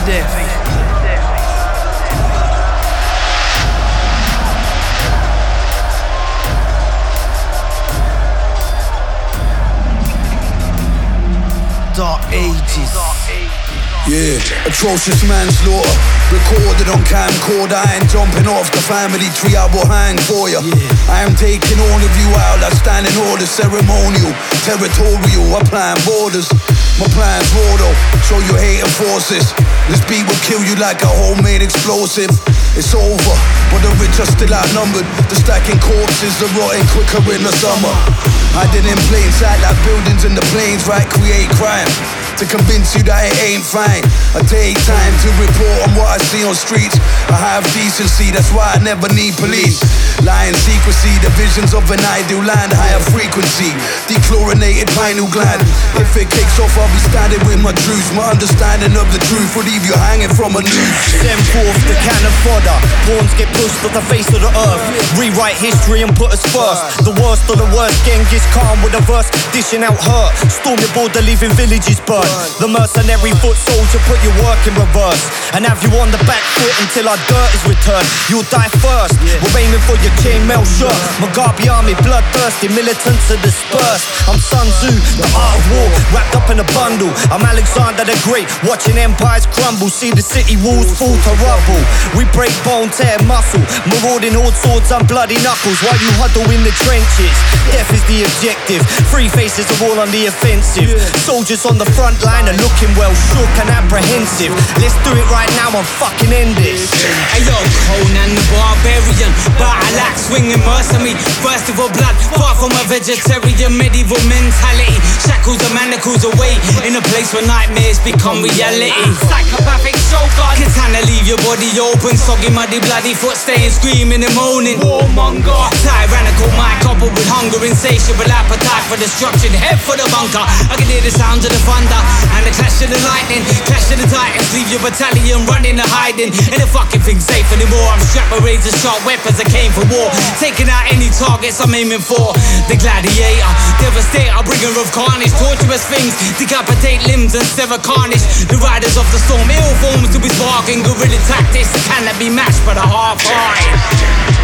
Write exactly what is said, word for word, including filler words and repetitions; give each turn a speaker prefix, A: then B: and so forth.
A: death. Dark ages.
B: Yeah, atrocious manslaughter. Recorded on camcorder. I ain't jumping off the family tree, I will hang for ya. Yeah. I am taking all of you out, I stand in order. Ceremonial, territorial, applying borders. My plan's raw though, show you hate and forces. This beat will kill you like a homemade explosive. It's over, but the rich are still outnumbered. The stacking corpses are rotting quicker in the summer. Hiding in plain sight like buildings in the plains, right? Create crime to convince you that it ain't fine. I take time to report on what I see on streets. I have decency, that's why I never need police. Lying secrecy, the visions of an ideal land. Higher frequency, dechlorinated pineal gland. If it kicks off, I'll be standing with my truth. My understanding of the truth will leave you hanging from a noose.
C: Send forth the cannon fodder. Pawns get pushed off the face of the earth. Rewrite history and put us first. The worst of the worst, Genghis Khan with a verse, dishing out hurt. Storm your border, leaving villages burned. The mercenary foot soldier put your work in reverse and have you on the back foot until our dirt is returned. You'll die first. We're aiming for your chainmail shirt. Mugabe army, bloodthirsty, militants are dispersed. I'm Sun Tzu, the art of war, wrapped up in a bundle. I'm Alexander the Great, watching empires crumble. See the city walls fall to rubble. We break bone, tear muscle, marauding horde swords and bloody knuckles while you huddle in the trenches. Death is the objective. Three faces are all on the offensive. Soldiers on the front line are looking well shook and apprehensive. Let's do it right now and fucking end this.
D: Ayo, Conan the Barbarian, battle axe swinging mercenary. First of all blood, far from a vegetarian. Medieval mentality, shackles and manacles away in a place where nightmares become reality. Psychopathic show god, katana leave your body open. Soggy, muddy, bloody foot staying screaming and moaning. Warmonger, tyrannical mind coupled with hunger, insatiable appetite for destruction. Head for the bunker, I can hear the sounds of the thunder and the clash of the lightning, clash of the titans. Leave your battalion running and hiding. Ain't a fucking thing safe anymore. I'm strapped with razor sharp weapons, I came for war. Taking out any targets I'm aiming for. The gladiator, devastator, bringer of carnage. Torturous things, decapitate limbs and sever carnage. The riders of the storm, ill forms to be sparking. Guerrilla tactics cannot be matched by the half-hearted.